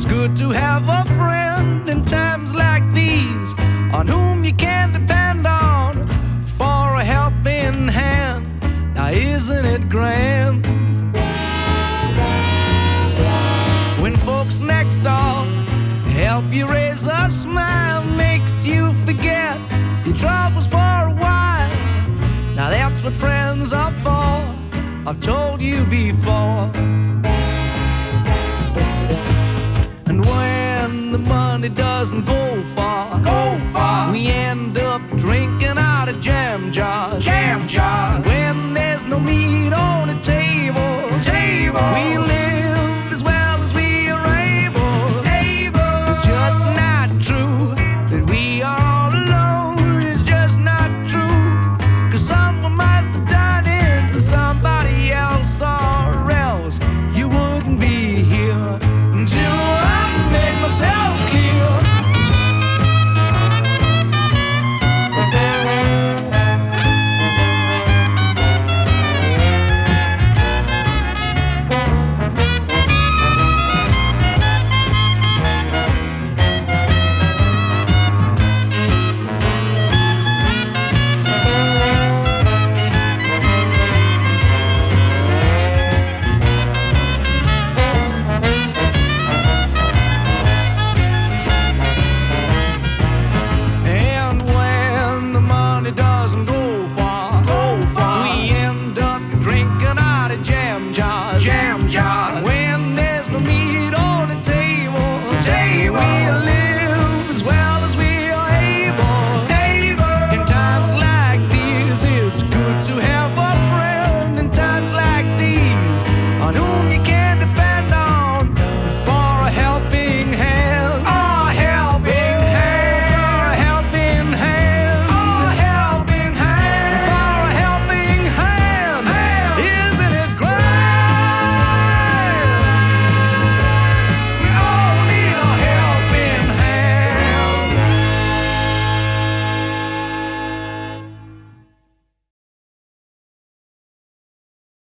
It's good to have a friend in times like these, on whom you can depend on for a helping hand. Now isn't it grand when folks next door help you raise a smile, makes you forget your troubles for a while. Now that's what friends are for, I've told you before. And when the money doesn't go far, we end